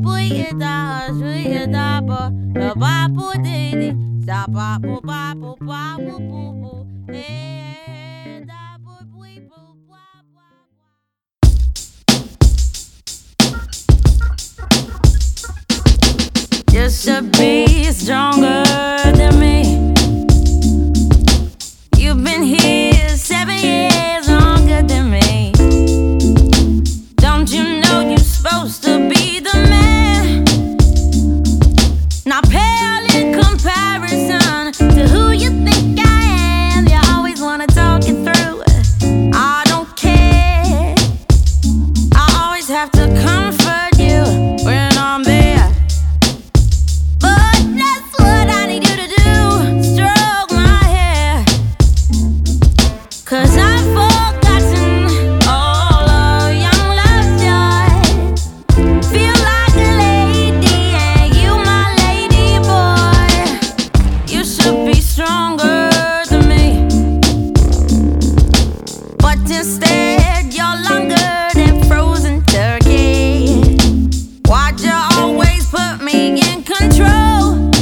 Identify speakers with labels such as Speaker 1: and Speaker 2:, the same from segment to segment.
Speaker 1: You should be stronger than me. You've been here 7 years longer than me. Don't you know you're supposed to be the man? Not pale in comparison to who you think I am. You always wanna talk it through. I don't care. I always have to comfort you when I'm there. But that's what I need you to do. Stroke my hair. 'Cause I've forgotten all of young love's joy. Feel like a lady and you my lady boy. You should be stronger than me, but instead you're longer than frozen turkey. Why'd you always put me in control?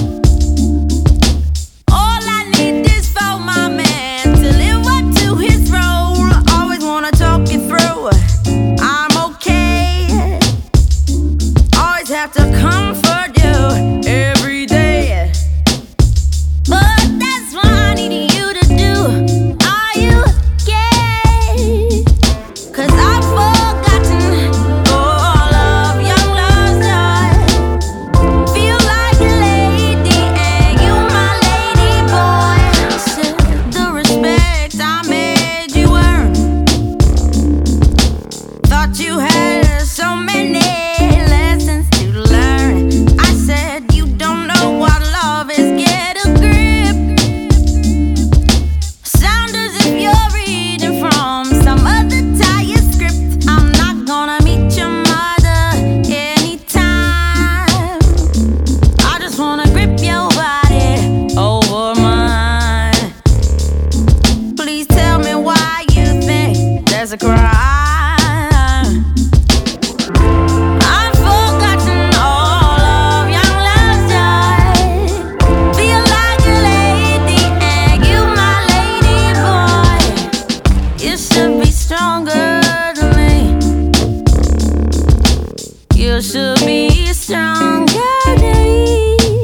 Speaker 1: All I need is for my man to live up to his role. Always wanna talk it through. I'm okay. Always have to comfort you every day. But that's what I need you to do. Are you gay? 'Cause I've forgotten all of young love's joy. Feel like a lady and you my lady boy. Said the respect I made you earn. Thought you had so many lessons to learn. I said you don't know what love is. Get a grip. Sound as if you're reading from some other tired script. I'm not gonna meet your mother anytime. I just wanna grip your body over mine. Please tell me why you think there's a crime. I've forgotten all of young love's joy. Feel like a lady and you my lady boy. You should be stronger than me. You should be stronger than me.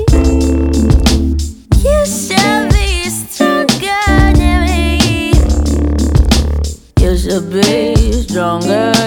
Speaker 1: You should be stronger than me. You should be stronger